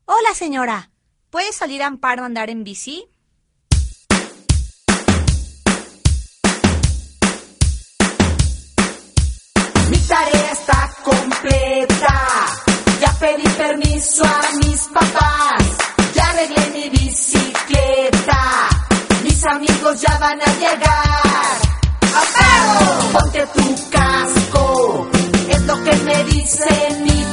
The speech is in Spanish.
Hola, señora. ¿Puede salir a Amparo a andar en bici? Mi tarea está completa. Ya pedí permiso a mis papás. Ya arreglé mi bicicleta. Mis amigos ya van a llegar. ¡Amparo! Ponte tu casco. Es lo que me dice mi